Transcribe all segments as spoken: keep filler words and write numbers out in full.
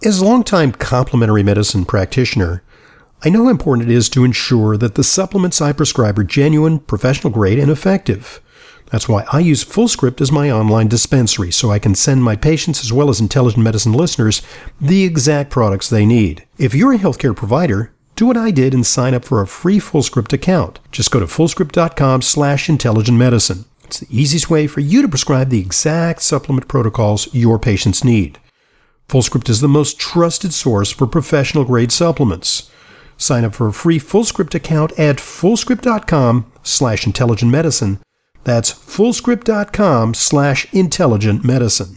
As a longtime complementary medicine practitioner, I know how important it is to ensure that the supplements I prescribe are genuine, professional grade, and effective. That's why I use FullScript as my online dispensary, so I can send my patients as well as intelligent medicine listeners the exact products they need. If you're a healthcare provider, do what I did and sign up for a free FullScript account. Just go to fullscript.com slash intelligent medicine. It's the easiest way for you to prescribe the exact supplement protocols your patients need. FullScript is the most trusted source for professional-grade supplements. Sign up for a free FullScript account at fullscript.com slash intelligent medicine. That's fullscript.com slash intelligent medicine.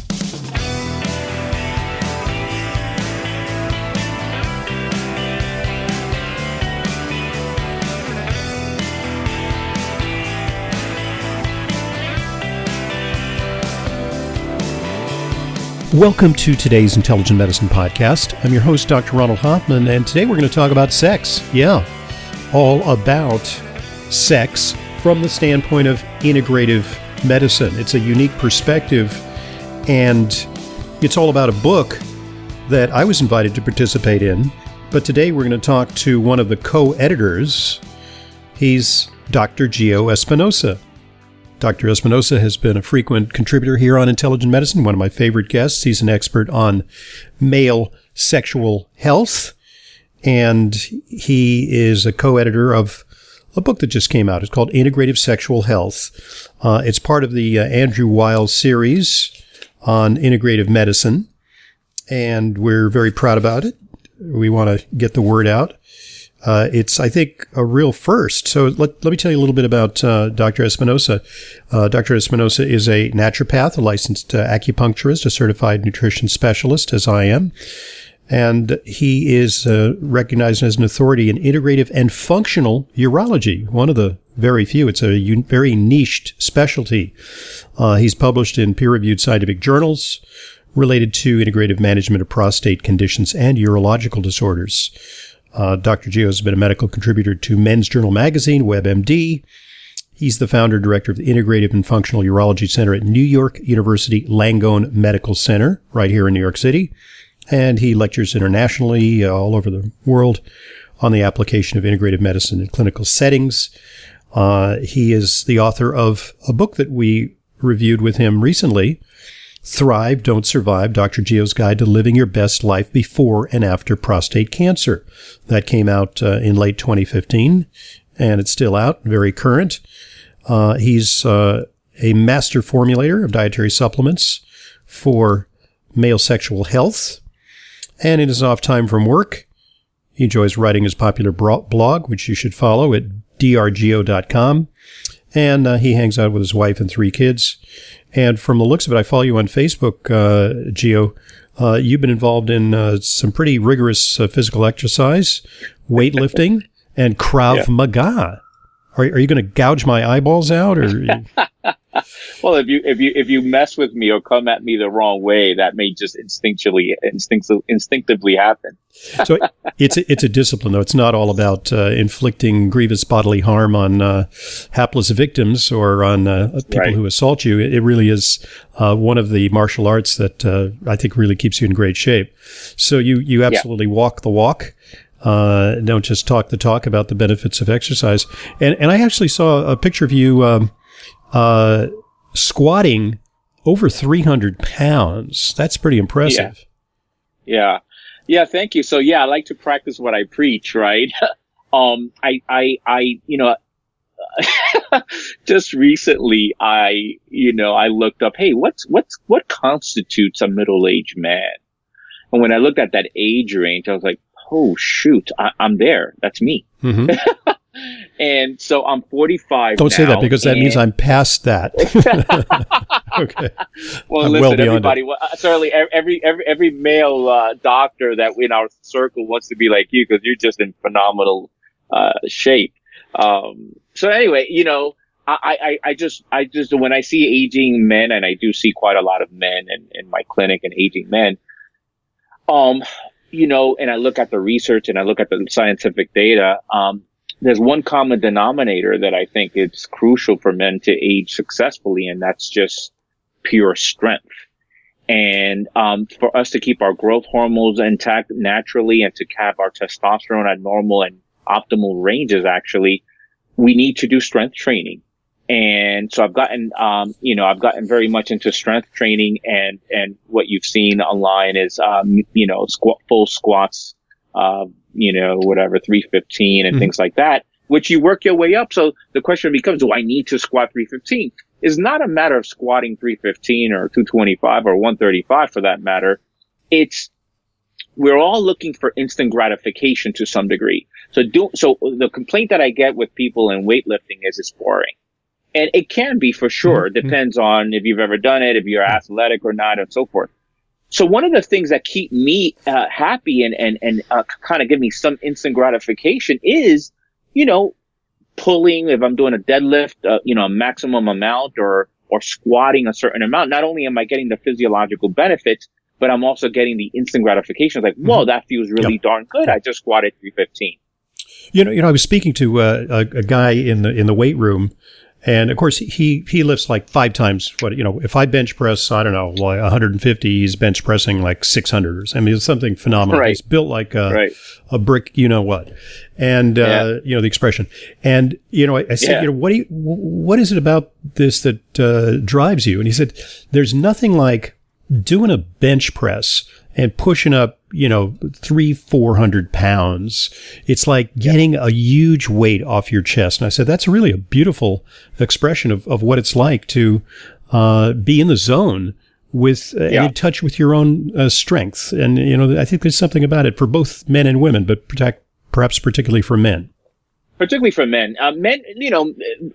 Welcome to today's Intelligent Medicine Podcast. I'm your host, Doctor Ronald Hoffman, and today we're going to talk about sex. Yeah, all about sex from the standpoint of integrative medicine. It's a unique perspective, and it's all about a book that I was invited to participate in. But today we're going to talk to one of the co-editors. He's Doctor Gio Espinosa. Doctor Espinosa has been a frequent contributor here on Intelligent Medicine, one of my favorite guests. He's an expert on male sexual health, and he is a co-editor of a book that just came out. It's called Integrative Sexual Health. Uh, it's part of the uh, Andrew Weil series on integrative medicine, and we're very proud about it. We want to get the word out. Uh, it's, I think, a real first. So let, let me tell you a little bit about uh, Doctor Espinosa. Uh, Doctor Espinosa is a naturopath, a licensed uh, acupuncturist, a certified nutrition specialist, as I am. And he is uh, recognized as an authority in integrative and functional urology, one of the very few. It's a un- very niched specialty. Uh, he's published in peer-reviewed scientific journals related to integrative management of prostate conditions and urological disorders. Uh, Doctor Gio has been a medical contributor to Men's Journal Magazine, WebMD. He's the founder and director of the Integrative and Functional Urology Center at New York University Langone Medical Center, right here in New York City. And he lectures internationally, uh, all over the world, on the application of integrative medicine in clinical settings. Uh, he is the author of a book that we reviewed with him recently, Thrive, Don't Survive, Doctor Gio's Guide to Living Your Best Life Before and After Prostate Cancer. That came out uh, in late twenty fifteen, and it's still out, very current. Uh, he's uh, a master formulator of dietary supplements for male sexual health. And in his off time from work, he enjoys writing his popular blog, which you should follow at d r gio dot com. And uh, he hangs out with his wife and three kids. And from the looks of it, I follow you on Facebook, uh, Gio. Uh, you've been involved in uh, some pretty rigorous uh, physical exercise, weightlifting, and Krav yeah. Maga. Are, are you going to gouge my eyeballs out, or? Well, if you if you if you mess with me or come at me the wrong way, that may just instinctually instinctively, instinctively happen. So it's a, it's a discipline, though. It's not all about uh, inflicting grievous bodily harm on uh, hapless victims or on uh, people right. who assault you. It really is uh, one of the martial arts that uh, I think really keeps you in great shape. So you you absolutely yeah. walk the walk. Uh, don't just talk the talk about the benefits of exercise. And and I actually saw a picture of you. Um, Uh, squatting over three hundred pounds. That's pretty impressive. Yeah. yeah. Yeah. Thank you. So yeah, I like to practice what I preach, right? um, I, I, I, you know, just recently I, you know, I looked up, hey, what's, what's, what constitutes a middle-aged man? And when I looked at that age range, I was like, oh shoot, I, I'm there. That's me. Mm-hmm. And so I'm forty-five. Don't now, say that because that means I'm past that. Okay. Well, I'm listen, well everybody. Well, certainly, every every every male uh, doctor that in our circle wants to be like you because you're just in phenomenal uh, shape. Um, so anyway, you know, I, I I just I just when I see aging men, and I do see quite a lot of men in, in my clinic and aging men. Um, you know, and I look at the research and I look at the scientific data. Um. There's one common denominator that I think is crucial for men to age successfully, and that's just pure strength. And um, for us to keep our growth hormones intact naturally and to have our testosterone at normal and optimal ranges, actually, we need to do strength training. And so I've gotten, um, you know, I've gotten very much into strength training, and, and what you've seen online is, um, you know, squat, full squats, uh, you know, whatever, three fifteen and mm-hmm. things like that, which you work your way up. So the question becomes, do I need to squat three fifteen? It's not a matter of squatting three fifteen or two twenty-five or one thirty-five for that matter. It's, we're all looking for instant gratification to some degree. So do, so the complaint that I get with people in weightlifting is it's boring. And it can be for sure. It depends on if you've ever done it, if you're athletic or not, and so forth. So one of the things that keep me uh, happy and, and, and uh, kind of give me some instant gratification is, you know, pulling, if I'm doing a deadlift, uh, you know, a maximum amount, or, or squatting a certain amount. Not only am I getting the physiological benefits, but I'm also getting the instant gratification. It's like, whoa, mm-hmm. that feels really yep. darn good. I just squatted three fifteen. You know, you know, I was speaking to uh, a, a guy in the, in the weight room. And of course, he, he lifts like five times what, you know, if I bench press, I don't know, like one hundred fifty, he's bench pressing like six hundred or something. I mean, it's something phenomenal. Right. He's built like a, right. a brick, you know what, and, yeah. uh, you know, the expression. And, you know, I, I said, yeah. you know, what do you, what is it about this that, uh, drives you? And he said, there's nothing like doing a bench press and pushing up, you know, three, four hundred pounds. It's like getting yeah. a huge weight off your chest. And I said, that's really a beautiful expression of, of what it's like to, uh, be in the zone with, uh, yeah. and in touch with your own uh, strength. And, you know, I think there's something about it for both men and women, but protect, perhaps particularly for men. Particularly for men. Uh, men, you know,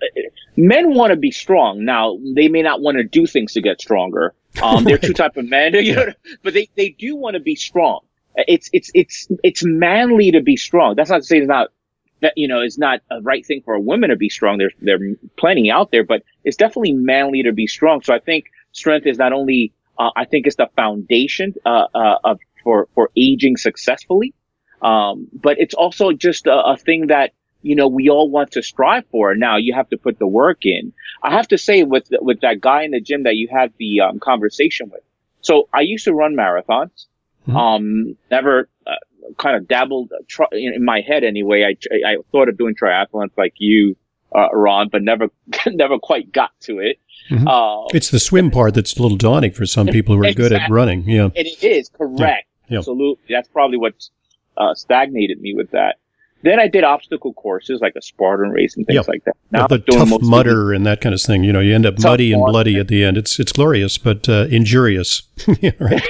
men want to be strong. Now, they may not want to do things to get stronger. Um, they're right. two type of men, you know, but they, they do want to be strong. It's, it's, it's, it's manly to be strong. That's not to say it's not, that, you know, it's not a right thing for a woman to be strong. There's, there are plenty out there, but it's definitely manly to be strong. So I think strength is not only, uh, I think it's the foundation, uh, uh, of, for, for aging successfully. Um, but it's also just a, a thing that, you know, we all want to strive for. Now you have to put the work in. I have to say with, with that guy in the gym that you had the, um, conversation with. So I used to run marathons. Mm-hmm. Um, never, uh, kind of dabbled uh, tr- in, in my head anyway. I, I, I thought of doing triathlons like you, uh, Ron, but never, never quite got to it. Mm-hmm. Uh, it's the swim part that's a little daunting for some people who are exactly. good at running. Yeah. And it is correct. Yeah. Yeah. Absolutely. That's probably what, uh, stagnated me with that. Then I did obstacle courses like a Spartan race and things yep. like that. Now the tough mudder and that kind of thing. You know, you end up muddy and bloody at the end. It's it's glorious, but uh, injurious. Yeah, right.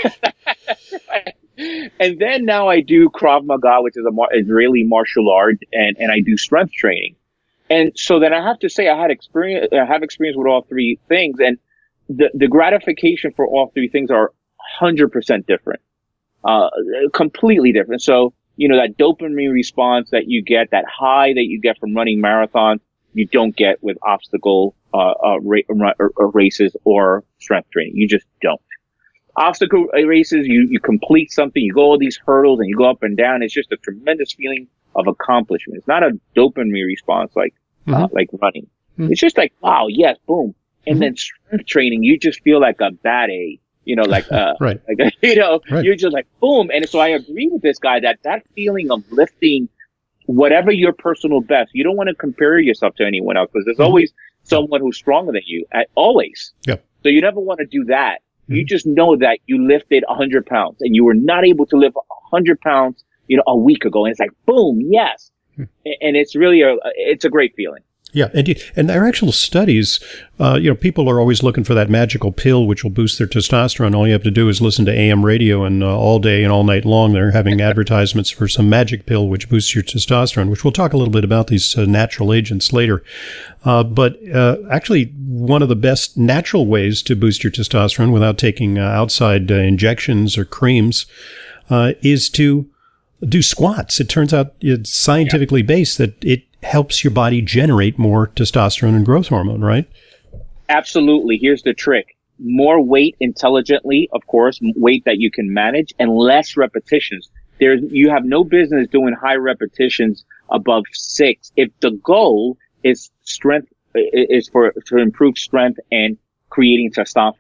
And then now I do Krav Maga, which is a mar- Israeli martial art, and, and I do strength training. And so then I have to say I had experience. I have experience with all three things, and the the gratification for all three things are one hundred percent different, uh, completely different. So. You know, that dopamine response that you get, that high that you get from running marathons, you don't get with obstacle uh, uh, ra- or, or races or strength training. You just don't. Obstacle races, you, you complete something, you go all these hurdles and you go up and down. It's just a tremendous feeling of accomplishment. It's not a dopamine response like mm-hmm. uh, like running. Mm-hmm. It's just like, wow, yes, boom. And mm-hmm. then strength training, you just feel like a bad A. You know, like, uh, right. like, you know, right. you're just like, boom. And so I agree with this guy that that feeling of lifting whatever your personal best, you don't want to compare yourself to anyone else because there's mm-hmm. always someone who's stronger than you, at, always. Yep. So you never want to do that. Mm-hmm. You just know that you lifted one hundred pounds and you were not able to lift one hundred pounds, you know, a week ago. And it's like, boom, yes. Mm-hmm. And it's really a, it's a great feeling. Yeah, and you, and there are actual studies. Uh, you know, people are always looking for that magical pill which will boost their testosterone. All you have to do is listen to A M radio, and uh, all day and all night long they're having advertisements for some magic pill which boosts your testosterone. Which we'll talk a little bit about these uh, natural agents later. Uh, but uh, actually, one of the best natural ways to boost your testosterone without taking uh, outside uh, injections or creams uh, is to do squats. It turns out it's scientifically based that it helps your body generate more testosterone and growth hormone, right? Absolutely. Here's the trick. More weight intelligently, of course, weight that you can manage, and less repetitions. There's, you have no business doing high repetitions above six if the goal is strength, is for to improve strength and creating testosterone.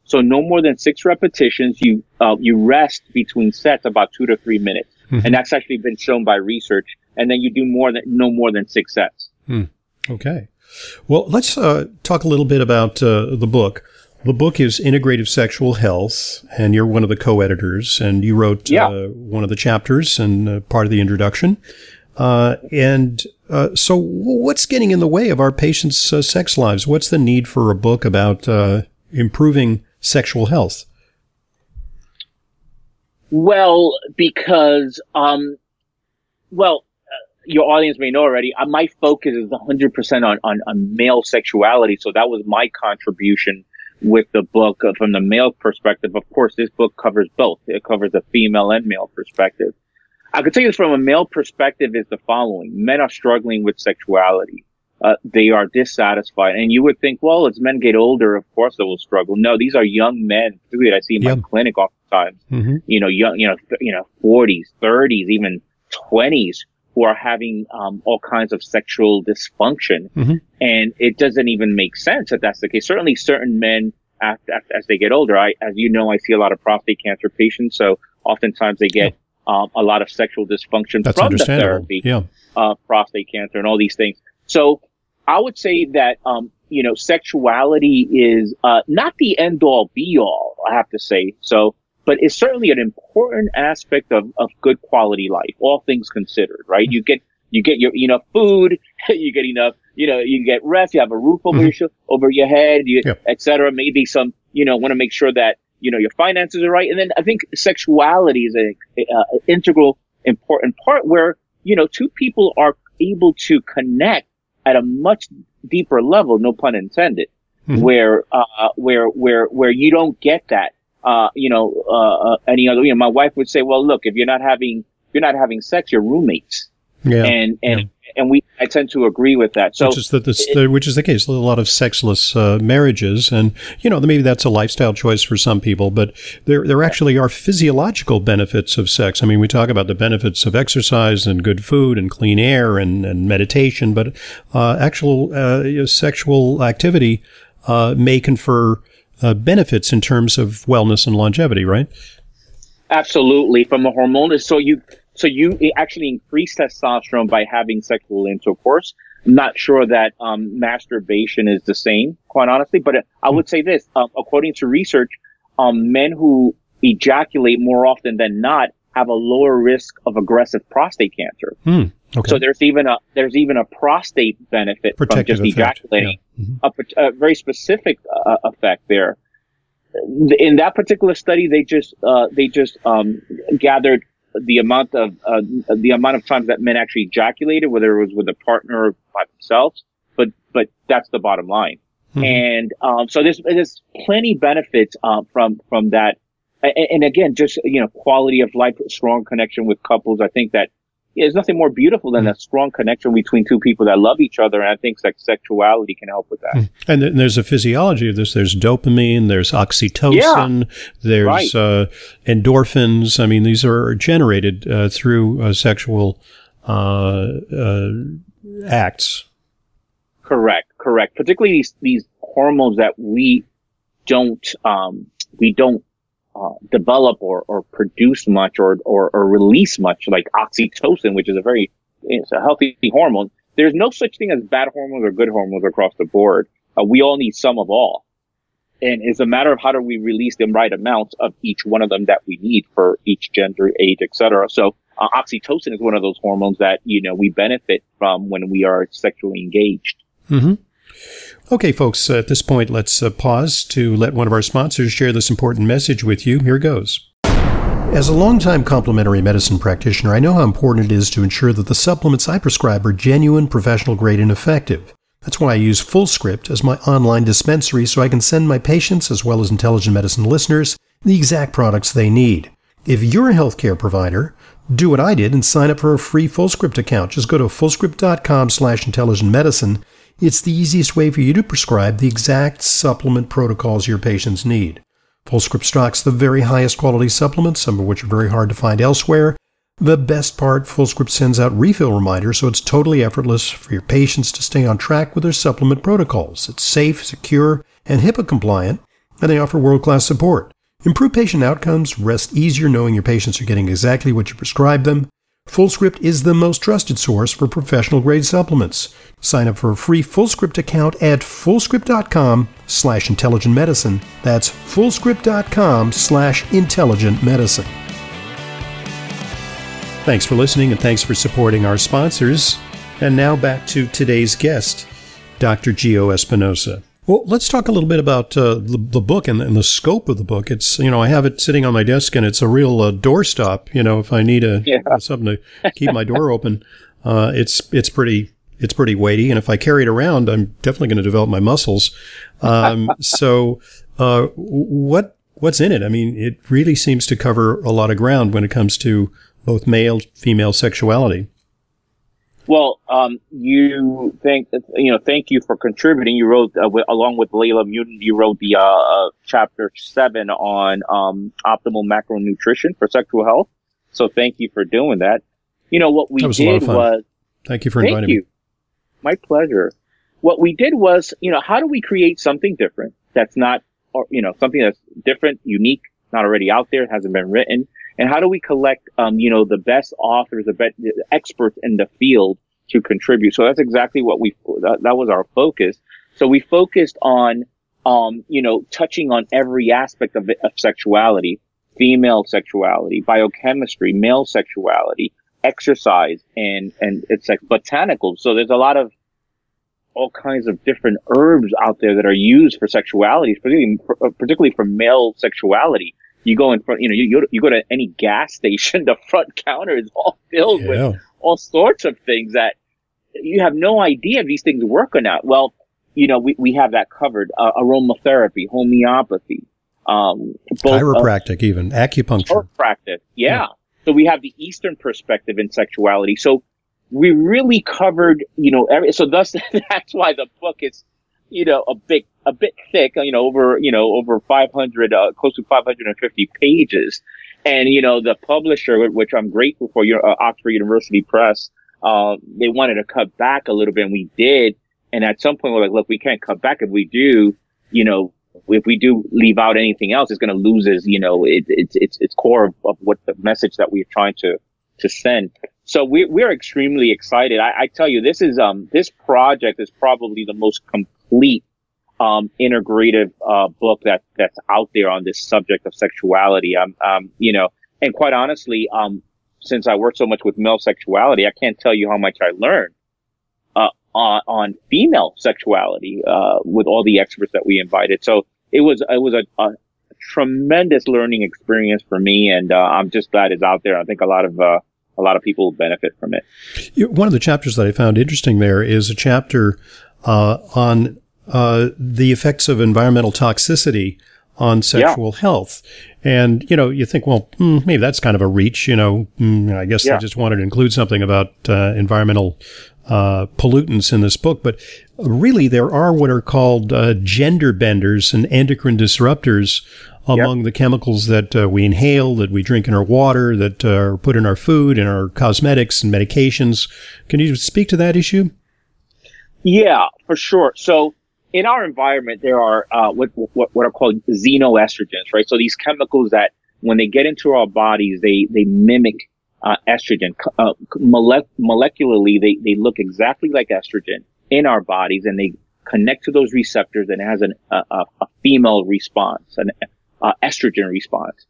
So no more than six repetitions. You uh, you rest between sets about two to three minutes, mm-hmm. and that's actually been shown by research. And then you do more than no more than six sets. Hmm. Okay. Well, let's uh, talk a little bit about uh, the book. The book is Integrative Sexual Health, and you're one of the co-editors, and you wrote yeah. uh, one of the chapters and uh, part of the introduction. Uh, and uh, so what's getting in the way of our patients' uh, sex lives? What's the need for a book about uh, improving sexual health? Well, because, um, well, your audience may know already, uh, my focus is one hundred percent on, on, on male sexuality. So that was my contribution with the book uh, from the male perspective. Of course, this book covers both. It covers the female and male perspective. I could tell you from a male perspective is the following. Men are struggling with sexuality. Uh, they are dissatisfied. And you would think, well, as men get older, of course they will struggle. No, these are young men, particularly that I see in yeah. my clinic oftentimes, mm-hmm. you know, young, you know, th- you know, forties, thirties, even twenties, who are having um, all kinds of sexual dysfunction. Mm-hmm. And it doesn't even make sense that that's the case. Certainly certain men, after, after, as they get older, I, as you know, I see a lot of prostate cancer patients. So oftentimes they get um, a lot of sexual dysfunction that's from the therapy, yeah. uh, prostate cancer and all these things. So I would say that, um, you know, sexuality is uh, not the end all be all, I have to say. So, but it's certainly an important aspect of, of good quality life, all things considered, right? You get, you get your enough food, you get enough, you know, you get rest, you have a roof over mm-hmm. your, over your head, you, yeah. et cetera. Maybe some, you know, want to make sure that, you know, your finances are right. And then I think sexuality is an uh, integral, important part where, you know, two people are able to connect at a much deeper level, no pun intended, mm-hmm. where, uh, where, where, where you don't get that. Uh, you know, uh, uh, any other, you know, my wife would say, well, look, if you're not having, if you're not having sex, you're roommates. Yeah. And, and, yeah. and we, I tend to agree with that. So, which is the, the, the which is the case. A lot of sexless, uh, marriages. And, you know, maybe that's a lifestyle choice for some people, but there, there actually are physiological benefits of sex. I mean, we talk about the benefits of exercise and good food and clean air and, and meditation, but, uh, actual, uh, sexual activity, uh, may confer Uh, benefits in terms of wellness and longevity, right? Absolutely. From a hormonal, so you so you actually increase testosterone by having sexual intercourse. I'm not sure that um, masturbation is the same, quite honestly, but I would say this: um, according to research, um, men who ejaculate more often than not have a lower risk of aggressive prostate cancer. Hmm. Okay. So there's even a there's even a prostate benefit Protective from just effect. ejaculating, yeah. mm-hmm. a, a very specific uh, effect there. In that particular study, they just uh, they just um, gathered the amount of uh, the amount of times that men actually ejaculated, whether it was with a partner or by themselves. But but that's the bottom line. Mm-hmm. And um, so there's there's plenty benefits uh, from from that. And, and again, just you know, quality of life, strong connection with couples. I think that. Yeah, there's nothing more beautiful than a strong connection between two people that love each other, and I think like sexuality can help with that. And then there's a physiology of this. There's dopamine, there's oxytocin, yeah, there's right. uh, endorphins. I mean, these are generated uh, through uh, sexual uh, uh, acts. Correct, correct. Particularly these these hormones that we don't um, we don't. Uh, develop or, or produce much or, or, or release much, like oxytocin, which is a very, it's a healthy hormone. There's no such thing as bad hormones or good hormones across the board. Uh, we all need some of all. And it's a matter of how do we release the right amount of each one of them that we need for each gender, age, et cetera. So uh, oxytocin is one of those hormones that, you know, we benefit from when we are sexually engaged. Mm-hmm. Okay, folks, uh, at this point, let's uh, pause to let one of our sponsors share this important message with you. Here goes. As a longtime complementary medicine practitioner, I know how important it is to ensure that the supplements I prescribe are genuine, professional grade, and effective. That's why I use FullScript as my online dispensary so I can send my patients, as well as intelligent medicine listeners, the exact products they need. If you're a healthcare provider, do what I did and sign up for a free FullScript account. Just go to fullscript.com slash intelligent medicine. It's the easiest way for you to prescribe the exact supplement protocols your patients need. FullScript stocks the very highest quality supplements, some of which are very hard to find elsewhere. The best part, FullScript sends out refill reminders, so it's totally effortless for your patients to stay on track with their supplement protocols. It's safe, secure, and HIPAA compliant, and they offer world-class support. Improved patient outcomes rest easier knowing your patients are getting exactly what you prescribed them. FullScript is the most trusted source for professional-grade supplements. Sign up for a free FullScript account at fullscript.com slash intelligent medicine. That's fullscript.com slash intelligent medicine. Thanks for listening, and thanks for supporting our sponsors. And now back to today's guest, Doctor Gio Espinosa. Well, let's talk a little bit about uh, the, the book and, and the scope of the book. It's, you know, I have it sitting on my desk, and it's a real uh, doorstop. You know, if I need a yeah. something to keep my door open, uh, it's it's pretty it's pretty weighty. And if I carry it around, I'm definitely going to develop my muscles. Um, so, uh, what what's in it? I mean, it really seems to cover a lot of ground when it comes to both male female sexuality. Well, um, you think, you know, thank you for contributing. You wrote, uh, w- along with Layla Mutin, you wrote the, uh, uh, chapter seven on, um, optimal macronutrition for sexual health. So thank you for doing that. You know, what we that was did a lot of fun. was, thank you for thank inviting you. me. My pleasure. What we did was, you know, how do we create something different that's not, or, you know, something that's different, unique, not already out there, hasn't been written? And how do we collect, um, you know, the best authors, the best experts in the field to contribute? So that's exactly what we, that, that was our focus. So we focused on, um, you know, touching on every aspect of, of sexuality, female sexuality, biochemistry, male sexuality, exercise, and, and it's like botanicals. So there's a lot of all kinds of different herbs out there that are used for sexuality, particularly, particularly for male sexuality. You go in front, you know, you, you go to any gas station, the front counter is all filled yeah. with all sorts of things that you have no idea if these things work or not. Well, you know, we, we have that covered. Uh, aromatherapy, homeopathy, um, both, chiropractic, uh, even acupuncture. Chiropractic, yeah. yeah. So we have the Eastern perspective in sexuality. So we really covered, you know, every, so thus, that's why the book is, you know, a bit, a bit thick, you know, over, you know, over five hundred, uh, close to five hundred fifty pages. And, you know, the publisher, which I'm grateful for, you know, uh, Oxford University Press, uh, they wanted to cut back a little bit, and we did. And at some point we're like, look, we can't cut back. If we do, you know, if we do leave out anything else, it's going to lose its, you know, it, it's, it's, it's core of, of what the message that we're trying to, to send. So we, we're extremely excited. I, I tell you, this is, um, this project is probably the most complete, um, integrative, uh, book that, that's out there on this subject of sexuality. Um, um, you know, and quite honestly, um, since I work so much with male sexuality, I can't tell you how much I learned, uh, on, on female sexuality, uh, with all the experts that we invited. So it was, it was a, a tremendous learning experience for me. And, uh, I'm just glad it's out there. I think a lot of, uh, a lot of people will benefit from it. One of the chapters that I found interesting there is a chapter, uh, on, uh, the effects of environmental toxicity on sexual yeah. health. And, you know, you think, well, hmm, maybe that's kind of a reach, you know, mm, I guess yeah. I just wanted to include something about uh, environmental uh, pollutants in this book. But really, there are what are called uh, gender benders and endocrine disruptors among yep. the chemicals that uh, we inhale, that we drink in our water, that uh, are put in our food, in our cosmetics and medications. Can you speak to that issue? Yeah, for sure. So in our environment, there are uh, what, what what are called xenoestrogens, right? So these chemicals that, when they get into our bodies, they they mimic uh, estrogen. Uh, mole- molecularly, they they look exactly like estrogen in our bodies, and they connect to those receptors, and it has an, a, a female response, an uh, estrogen response.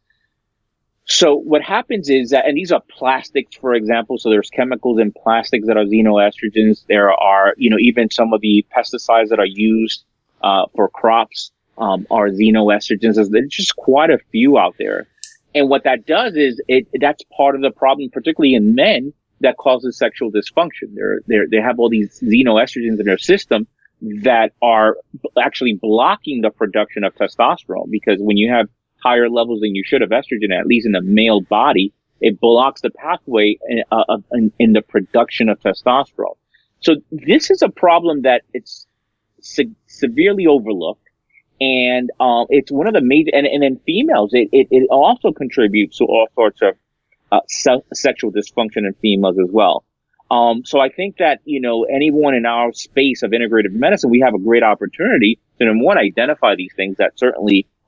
So what happens is that, and these are plastics, for example. So there's chemicals in plastics that are xenoestrogens. There are, you know, even some of the pesticides that are used uh, for crops um, are xenoestrogens. There's just quite a few out there. And what that does is it that's part of the problem, particularly in men, that causes sexual dysfunction. They're, they're, they have all these xenoestrogens in their system that are actually blocking the production of testosterone, because when you have higher levels than you should of estrogen, at least in the male body, it blocks the pathway in, uh, in, in the production of testosterone. So this is a problem that it's se- severely overlooked. And, um, it's one of the major, and, and in females, it, it, it also contributes to all sorts of, uh, se- sexual dysfunction in females as well. Um, so I think that, you know, anyone in our space of integrative medicine, we have a great opportunity to, number one, identify these things that certainly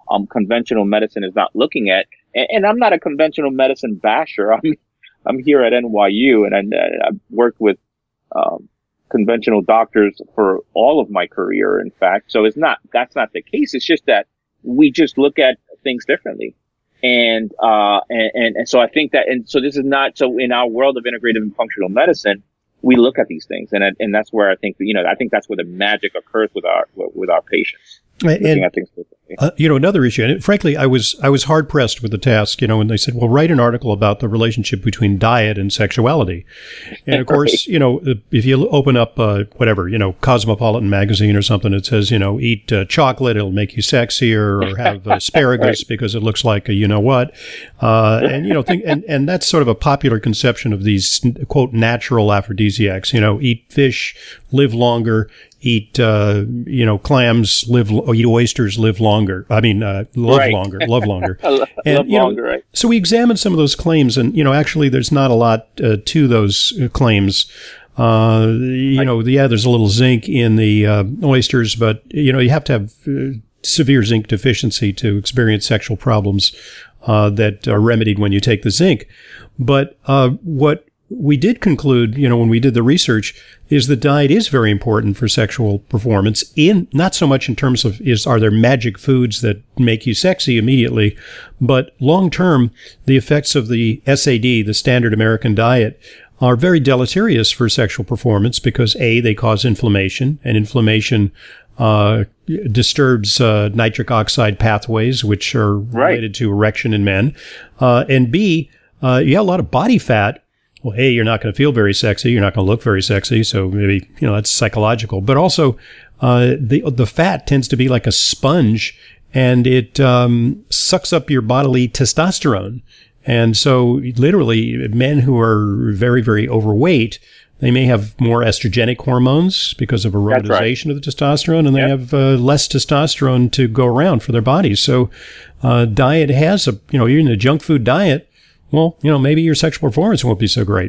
um, conventional medicine is not looking at. And, and I'm not a conventional medicine basher. I'm, I'm here at N Y U, and I, I've worked with, um, conventional doctors for all of my career, in fact. So it's not, that's not the case. It's just that we just look at things differently. And, uh, and, and, and so I think that, and so this is not, so in our world of integrative and functional medicine, we look at these things, and and that's where I think, you know, I think that's where the magic occurs with our, with our patients. And, uh, you know, another issue, and frankly, I was I was hard pressed with the task, you know, when they said, well, write an article about the relationship between diet and sexuality. And of course, right. you know, if you open up, uh, whatever, you know, Cosmopolitan magazine or something, it says, you know, eat uh, chocolate, it'll make you sexier, or have asparagus right. because it looks like a you know what. Uh, and, you know, think, and, and that's sort of a popular conception of these, quote, natural aphrodisiacs, you know, eat fish, live longer. Eat, uh, you know, clams, live, or eat oysters, live longer. I mean, uh, love right. longer, love longer. And, love you know, longer, right. So we examined some of those claims, and, you know, actually there's not a lot uh, to those claims. Uh, you right. know, yeah, there's a little zinc in the uh, oysters, but, you know, you have to have uh, severe zinc deficiency to experience sexual problems uh, that are remedied when you take the zinc. But uh, what we did conclude, you know, when we did the research, is that diet is very important for sexual performance, in not so much in terms of is are there magic foods that make you sexy immediately, but long term, the effects of the S A D, the standard American diet, are very deleterious for sexual performance because A, they cause inflammation, and inflammation uh, disturbs uh, nitric oxide pathways, which are right. related to erection in men, uh, and B, uh, you have a lot of body fat. Well, hey, you're not going to feel very sexy. You're not going to look very sexy. So maybe, you know, that's psychological. But also, uh, the the fat tends to be like a sponge, and it um, sucks up your bodily testosterone. And so literally, men who are very, very overweight, they may have more estrogenic hormones because of aromatization right. of the testosterone, and they yep. have uh, less testosterone to go around for their bodies. So uh, diet has a, you know, you're in a junk food diet, well, you know, maybe your sexual performance won't be so great.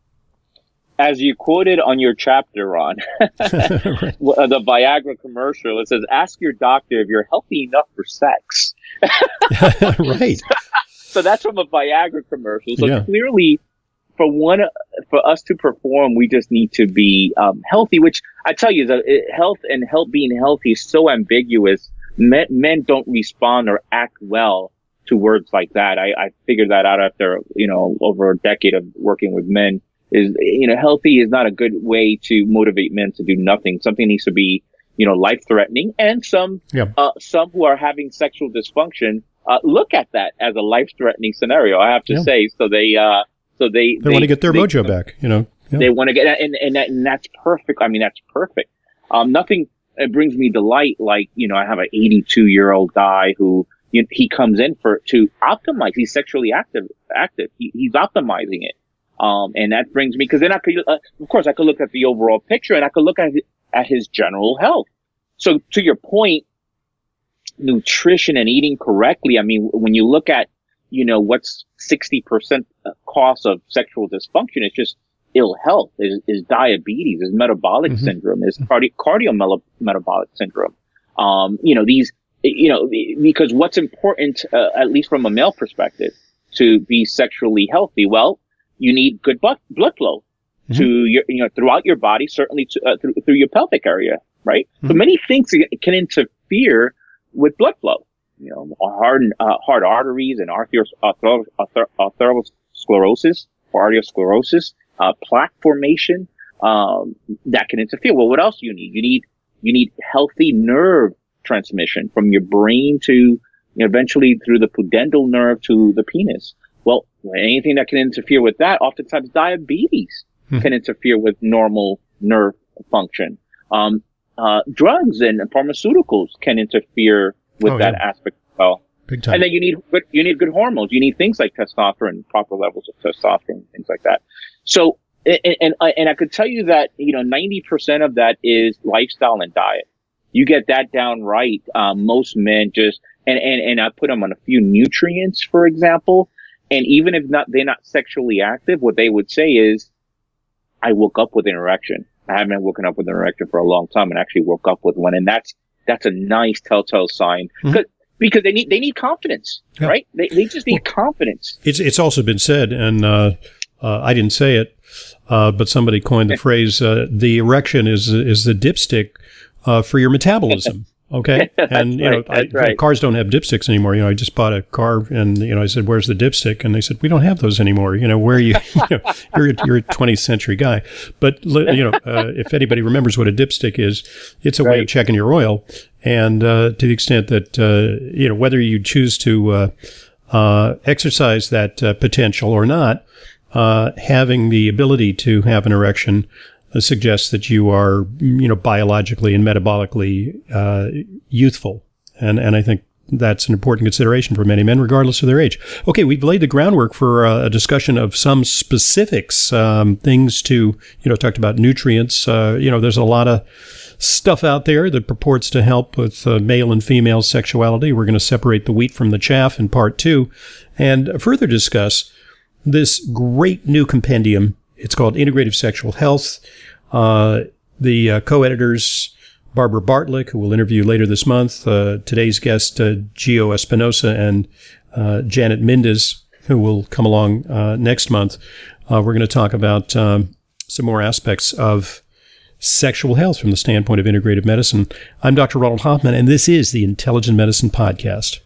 As you quoted on your chapter, Ron, right. the Viagra commercial, it says, ask your doctor if you're healthy enough for sex. Right. So that's from a Viagra commercial. So yeah. clearly, for one, for us to perform, we just need to be um, healthy, which I tell you, the it, health and health being healthy is so ambiguous. Men, men don't respond or act well to words like that. I, I figured that out after, you know, over a decade of working with men. Is, you know, healthy is not a good way to motivate men to do nothing. Something needs to be, you know, life threatening. And some, yep. uh, some who are having sexual dysfunction, uh, look at that as a life threatening scenario, I have to yeah. say. So they, uh, so they, they, they want to get their they, mojo back, you know. Yeah. They want to get, and, and, that, and that's perfect. I mean, that's perfect. Um, nothing, it brings me delight. Like, you know, I have an eighty-two year old guy who, you know, he comes in for, to optimize. He's sexually active, active. He, he's optimizing it. Um, and that brings me, cause then I could, uh, of course, I could look at the overall picture and I could look at, at his general health. So to your point, nutrition and eating correctly. I mean, when you look at, you know, what's sixty percent cost of sexual dysfunction, it's just ill health, is, is diabetes, is metabolic mm-hmm. syndrome, is cardi- cardio metabolic syndrome. Um, you know, these, you know, because what's important, uh, at least from a male perspective, to be sexually healthy? Well, you need good blood blood flow mm-hmm. to your, you know, throughout your body, certainly to, uh, through, through your pelvic area, right? Mm-hmm. So many things can interfere with blood flow. You know, hard, uh, hard arteries and arteriosclerosis, or arteriosclerosis, uh, plaque formation, um, that can interfere. Well, what else do you need? You need, you need healthy nerve transmission from your brain to, you know, eventually through the pudendal nerve to the penis. Well, anything that can interfere with that, oftentimes diabetes hmm. can interfere with normal nerve function. Um, uh, drugs and pharmaceuticals can interfere with oh, that yeah. aspect as well. Big time. And then you need good, you need good hormones. You need things like testosterone, proper levels of testosterone, things like that. So, and, and, and I could tell you that, you know, ninety percent of that is lifestyle and diet. You get that down right. Um, most men just, and, and, and I put them on a few nutrients, for example. And even if not, they're not sexually active, what they would say is, I woke up with an erection. I haven't been woken up with an erection for a long time and actually woke up with one. And that's, that's a nice telltale sign. Mm-hmm. because they need they need confidence, yeah. right? They they just need well, confidence. It's it's also been said, and uh, uh, I didn't say it, uh, but somebody coined the phrase: uh, "The erection is is the dipstick uh, for your metabolism." Okay, and you know, right, I, right. cars don't have dipsticks anymore. You know, I just bought a car, and you know, I said, "Where's the dipstick?" And they said, "We don't have those anymore." You know, where are you? you know, you're a, you're a twentieth century guy, but you know, uh, if anybody remembers what a dipstick is, it's a right. way of checking your oil, and uh, to the extent that uh, you know whether you choose to uh, uh, exercise that uh, potential or not, uh, having the ability to have an erection Uh, suggests that you are, you know, biologically and metabolically uh, youthful, and and I think that's an important consideration for many men, regardless of their age. Okay, we've laid the groundwork for uh, a discussion of some specifics, um, things to, you know, talked about nutrients. Uh, you know, there's a lot of stuff out there that purports to help with uh, male and female sexuality. We're going to separate the wheat from the chaff in part two, and further discuss this great new compendium. It's called Integrative Sexual Health. Uh, the uh, co-editors, Barbara Bartlick, who we'll interview later this month, uh, today's guest, uh, Gio Espinosa, and uh, Janet Mendez, who will come along uh, next month. Uh, we're going to talk about um, some more aspects of sexual health from the standpoint of integrative medicine. I'm Doctor Ronald Hoffman, and this is the Intelligent Medicine Podcast.